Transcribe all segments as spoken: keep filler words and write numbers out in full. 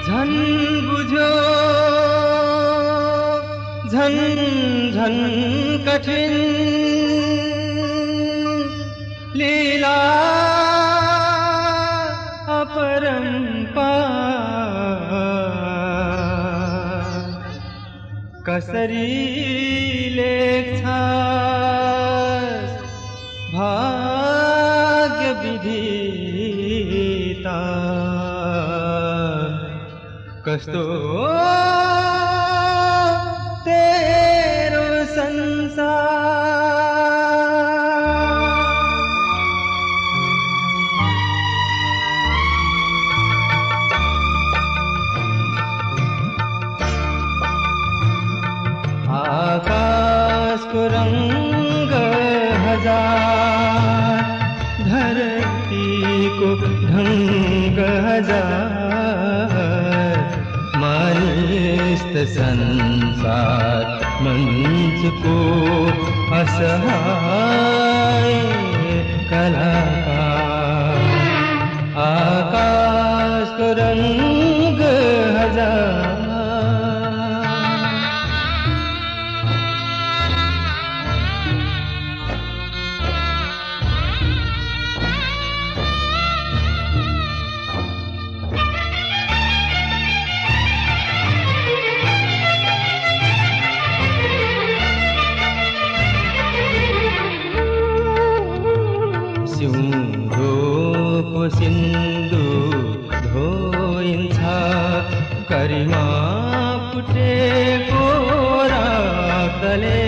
झन बुझो झन झन कठिन लीला अपरंपार कसरी लेख्छस् भाग्य विधिता कस्तो तेरो संसार आकाश को रंग हजार धरती को ढंग हजार मानिस्त संसार मंच को असहाय कलाकार आकाश को रंग हजार सिन्धु धोइन्छ करिमा फुटेको रातले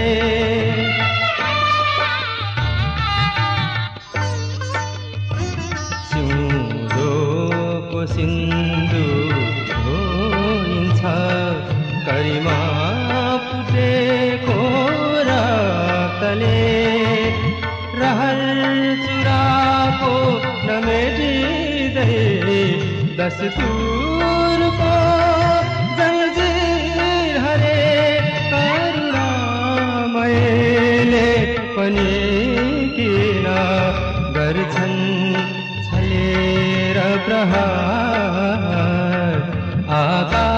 सिउँदोको सिन्धु धोइन्छ करिमा फुटेको रातले रहल चुराको नमेटिँदै दस्तुरको जंजीर हरे करुणामयले पनि किन गर्छन् छलेर प्रहार आकाश